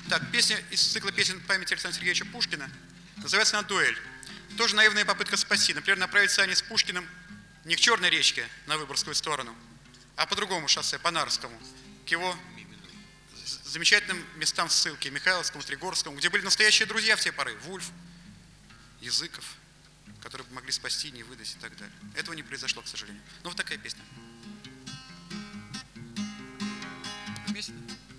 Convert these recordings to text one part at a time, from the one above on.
Так, песня из цикла песен памяти Александра Сергеевича Пушкина. Называется она «Дуэль». Тоже наивная попытка спасти. Например, направиться они с Пушкиным не к Черной речке на Выборгскую сторону, а по другому шоссе, по Нарвскому, к его замечательным местам ссылки, Михайловскому, Тригорскому, где были настоящие друзья в те поры, Вульф, Языков, которые бы могли спасти, не выдать и так далее. Этого не произошло, к сожалению. Но вот такая песня. Вместе?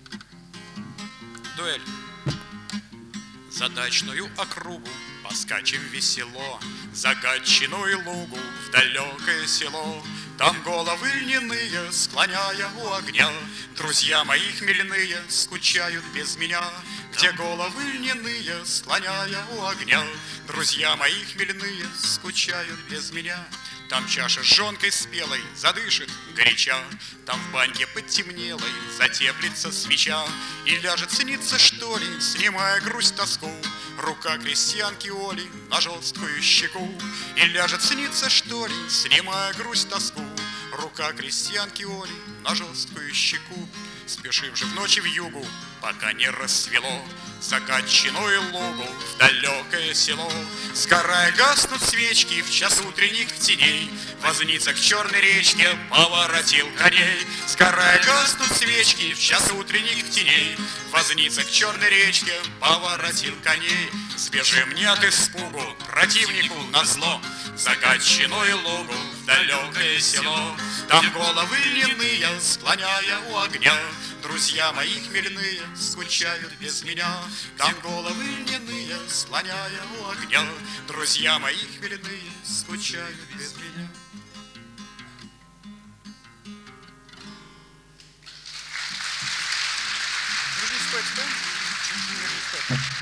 Дуэль. За дачную округу поскачем весело, за Гатчину и лугу в далекое село. Там головы льняные, склоняя у огня, друзья мои хмельные скучают без меня. Где головы льняные, склоняя у огня, друзья мои хмельные скучают без меня. Там чаша с жонкой спелой задышит горяча, там в баньке потемнелой затеплится свеча. И ляжет сниться, что ли, снимая грусть тоску, рука крестьянки Оли на жесткую щеку. И ляжет сниться, что ли, снимая грусть тоску, рука крестьянки Оли на жесткую щеку. Спешив же в ночи в югу, пока не рассвело, за Гатчину и лугу в далекое село. Сгорая гаснут свечки в час утренних теней, возница к Черной речке поворотил коней. Сгорая гаснут свечки в час утренних теней, возница к Черной речке поворотил коней. Сбежим не от испугу противнику назло, за Гатчину и лугу в далекое село. Там головы льняные, склоняя у огня, друзья мои хмельные скучают без меня. Там головы льняные, склоняя у огня, друзья мои хмельные скучают без меня. Нужно стоять, да?